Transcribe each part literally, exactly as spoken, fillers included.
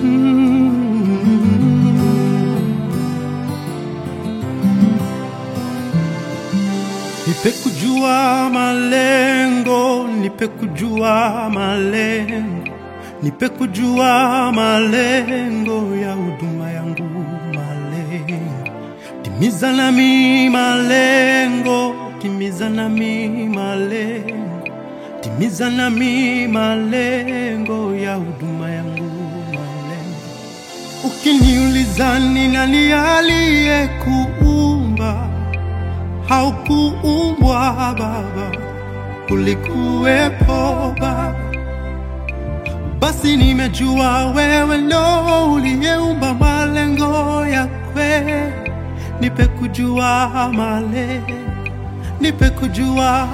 Nipe kujua malengo, nipe kujua malengo, nipe kujua malengo ya huduma yangu, malengo. Timiza nami malengo, timiza nami malengo, timiza nami malengo ya huduma yangu, malengo. Ukiniuliza ni nani aliyekuumba, haukuumbwa Baba, ulikuwepo Baba. Basi nimejua wewe ndo uliyeumba malengo ya kweli. Nipe kujua malengo, nipe kujua.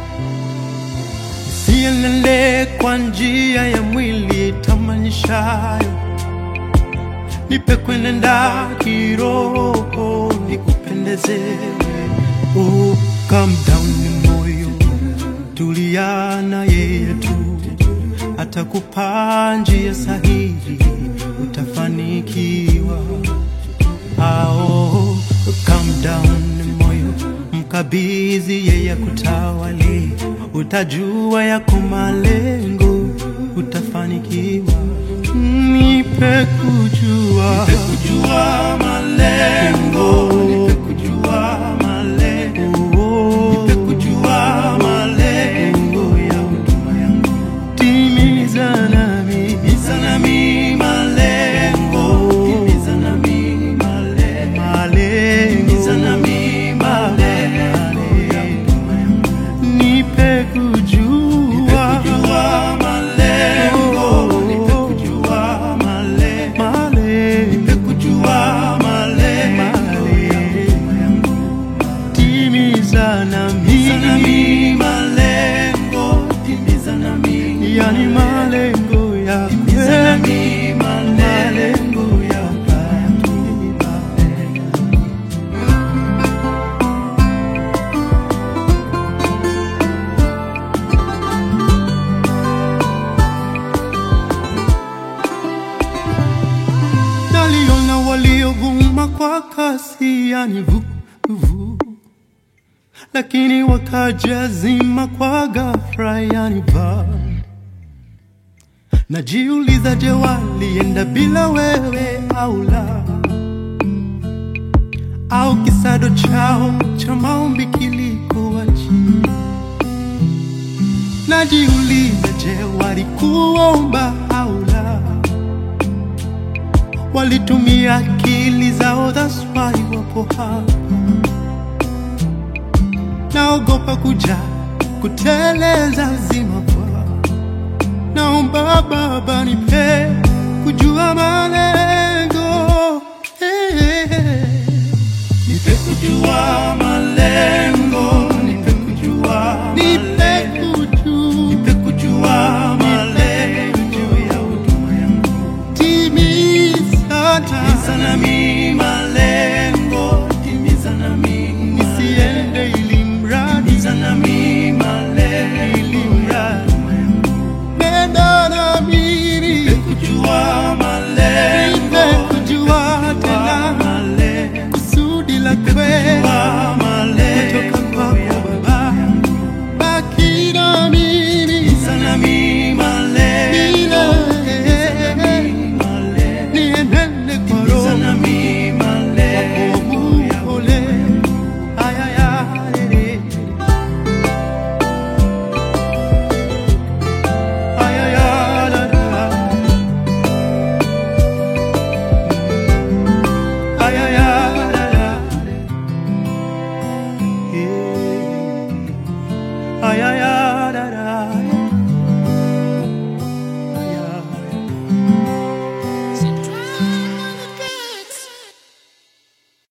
Nisienende kwa njia ya mwili tamanishayo, nipe kwenenda kiroho nikupendeze. Oh, calm down ni moyo, tulia na yeye tu, atakupa njia sahihi, utafanikiwa. Oh, calm down ni moyo, mkabidhi yeye kutawale, utajua yako malengo, utafanikiwa. Nipe kujua, nipe kujua malengo, nipe kujua malengo, nipe kujua malengo ya huduma yangu. Timiza nami, timiza nami malengo, timiza nami malengo, malengo, timiza nami malengo ya huduma yangu. Nipe kujua, nipe kujua malengo, nipe kujua malengo, malengo, nipe kujua malengo ya huduma yangu. Timiza nami malengo, timiza nami, yani malengo ya timiza nami malengo ya naliona waliovuma kwa kasi, yani vu, vu, lakini wakajazima kwa ghafla, yani va. Najiuliza, je, walienda bila wewe au la? Au kisado chao cha maombi kilikuwa chini? Najiuliza, je, walikuomba au la? Walitumia akili zao, that's why wapo hapa. Naogopa kuja kuteleza zima kwa. Naomba Baba nipe kujua malengo, hey, hey, hey. Nipe kujua malengo, nipe kujua malengo, nipe kujua malengo ya huduma yangu. Timiza nami